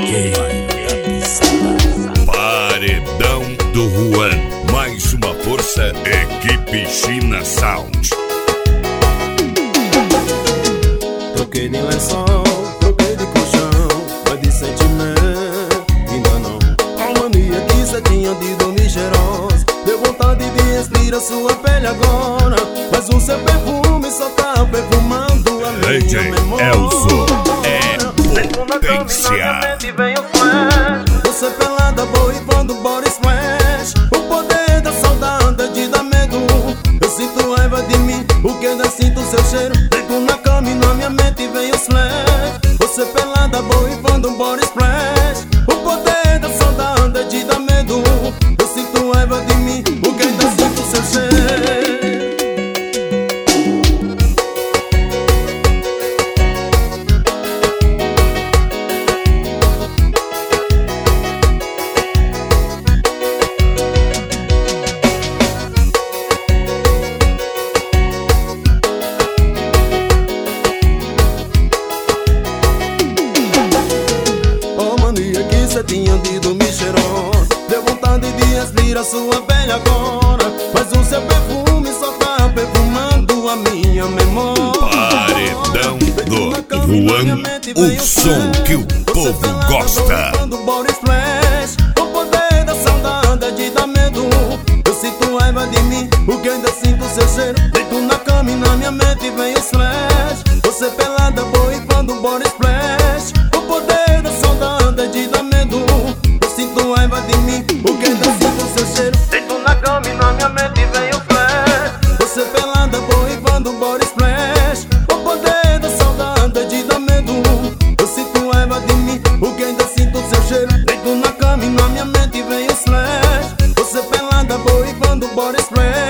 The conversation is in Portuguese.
Paredão do Juan. Mais uma força, equipe China Sound. Troquei de lençol, troquei de colchão, mas de sentimento ainda não. A mania que cê tinha de dormir cheirosa, deu vontade de respirar sua pele agora. Mas o seu perfume só tá perfumando a minha memória. Elzo é potência. Você pelada borrifando body splash. O poder da saudade de dar medo. Eu sinto raiva de mim, porque ainda sinto seu cheiro. Deito na cama e na minha mente vem o slash. Você pelada borrifando body splash. O poder da saudade de dar medo. Eu sinto raiva de mim, porque ainda sinto seu cheiro. Cê tinha de dormir cheirosa, deu vontade de respirar sua pele agora. Mas o seu perfume só tá perfumando a minha memória. Paredão do Juan, o som que o povo gosta. O poder da saudade de dar medo. Eu sinto raiva de mim, porque ainda sinto seu cheiro. Deito na cama e na minha mente vem o slash. Você pelada borrifando body splash. O poder da saudade de dar medo. Eu sinto raiva de mim, porque ainda sinto seu cheiro. Deito na cama e na minha mente vem o flash. Você pelada borrifando body splash. O poder da saudade de dar medo. Eu sinto raiva de mim, porque ainda sinto seu cheiro. Deito na cama e na minha mente vem o slash. Você pelada borrifando body splash.